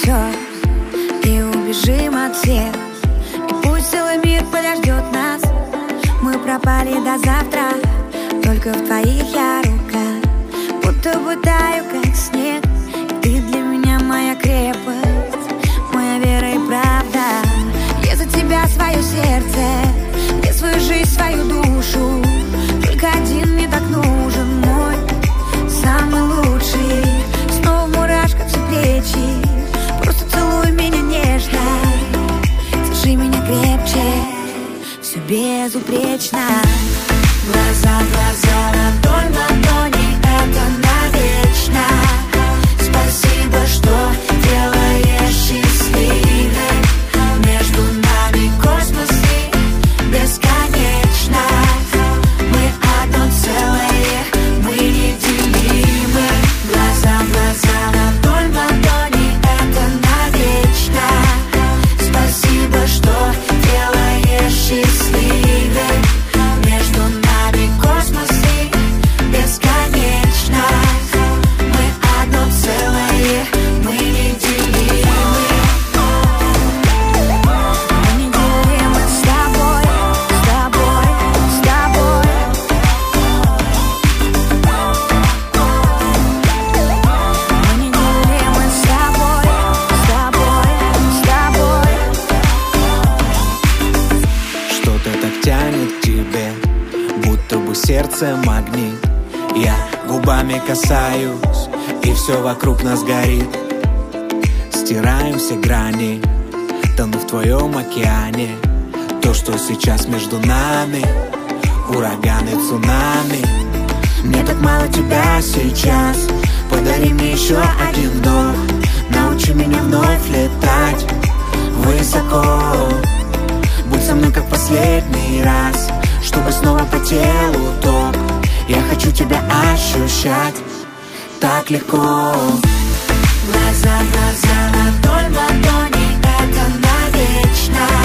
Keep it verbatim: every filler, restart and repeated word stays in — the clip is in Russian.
слез и убежим от всех. И пусть целый мир подождет нас. Мы пропали до завтра, только в твоих я руках. Будто бы таю, как снег, и ты для меня моя крепость, моя вера и правда. Я за тебя свое сердце, я свою жизнь, свою душу. Только один мне так нужен, мой самый лучший. Снова в мурашках все плечи, просто целуй меня нежно, держи меня крепче, все безупречно. Глаза, глаза, ладонь, ладони, это навечно. Спасибо, что делаешь счастливой. Между нами космос и бесконечно. Мы одно целое, мы неделимы. Глаза, глаза, ладонь, ладони, это навечно. Спасибо, что делаешь счастливой. Между нами космос и бесконечно. Мы одно целое, мы неделимы. Мы неделимы с тобой, с тобой, с тобой. Мы неделимы с тобой, с тобой, с тобой. Что-то так тянет к тебе, будто бы сердце магнит. Я губами касаюсь, и все вокруг нас горит. Стираем все грани, тону в твоем океане. То, что сейчас между нами, ураганы, цунами. Мне так мало тебя сейчас, подари мне еще один вдох. Научи меня вновь летать высоко. Будь со мной как последний раз, чтобы снова по телу ток. Я хочу тебя ощущать так легко. Глаза, глаза, ладонь, ладони, это навечно.